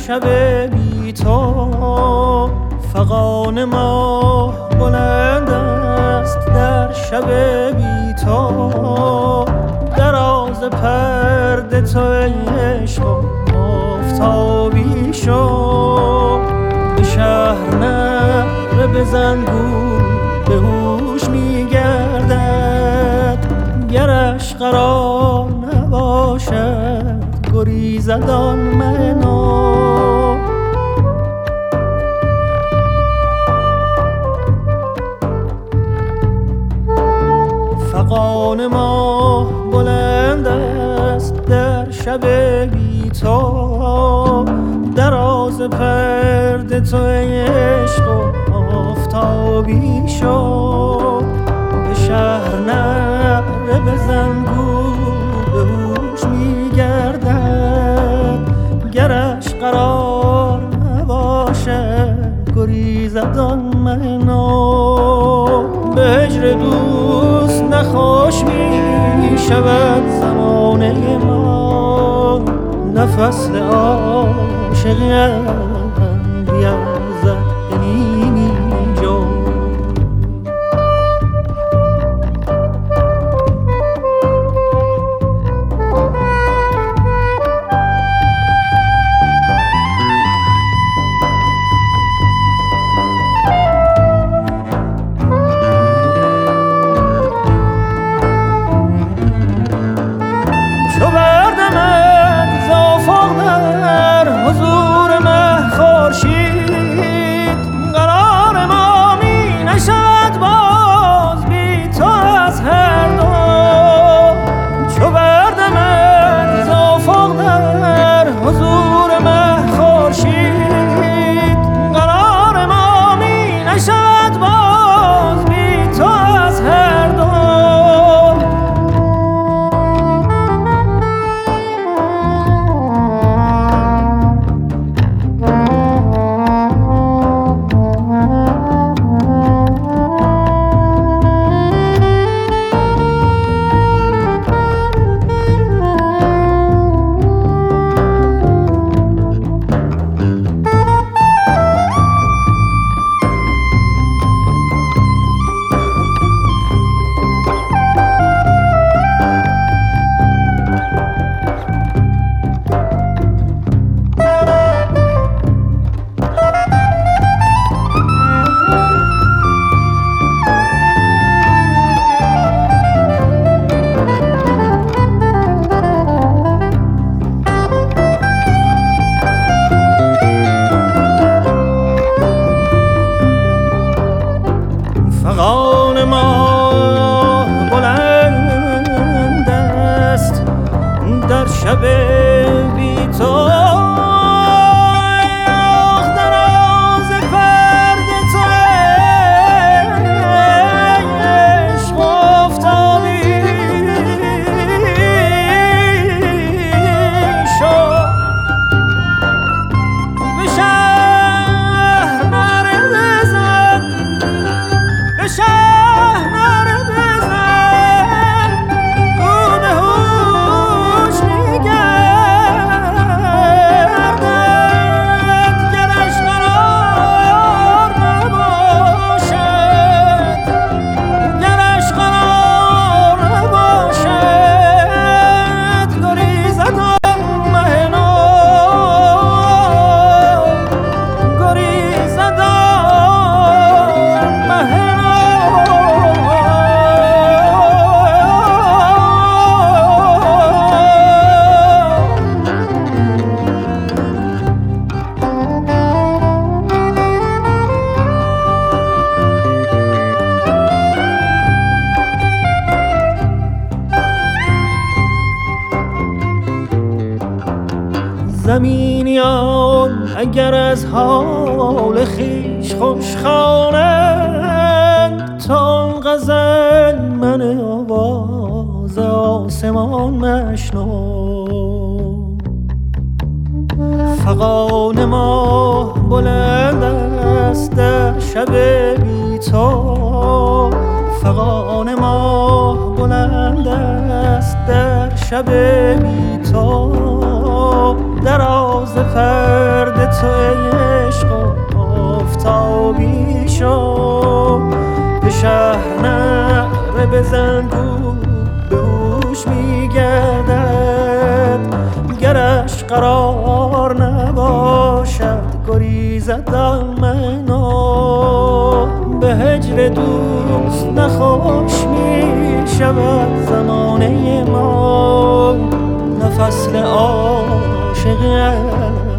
شب بی تو فغان ماه بلند است در شب بی تو دراز پرده تو عشق و آفتابی شو به شهر نره بزن گو به هوش میگردد گرش قرار نباشد گریزد آن منو فغان ماه بلند است در شب بی تو دراز پرده تو عشق و آفتابی شو به شهر نره بزن گو به هوش میگردد گرش قرار نباشد گریزد آن منو به هجر دوست نخوش می شود زمانه ما نه فصل عاشقی بیازد به نیمی جو فغان ماه بلند است در شب بی تو دراز پرده تو عشق آفتابی شو به شهر نره بزن به شهر نره بزن گو به هوش میگردد گرش قرار نباشد گرش قرار نباشد گریزد آن مهنو گریزد آن مهنو زمینیان اگر از حال خویش خوشخوانند تا غزل من آواز آسمان مشنو فغان ماه بلند است در شب بی تو فغان ماه بلند است در شب بی تو دراز پرده تو عشق و آفتابی شو. به شهر نعره بزن گو به هوش میگردد، گرش قرار نباشد گریزد دامنا. به هجر دوست نخوش می شود زمانه ما، نه فصل عاشقی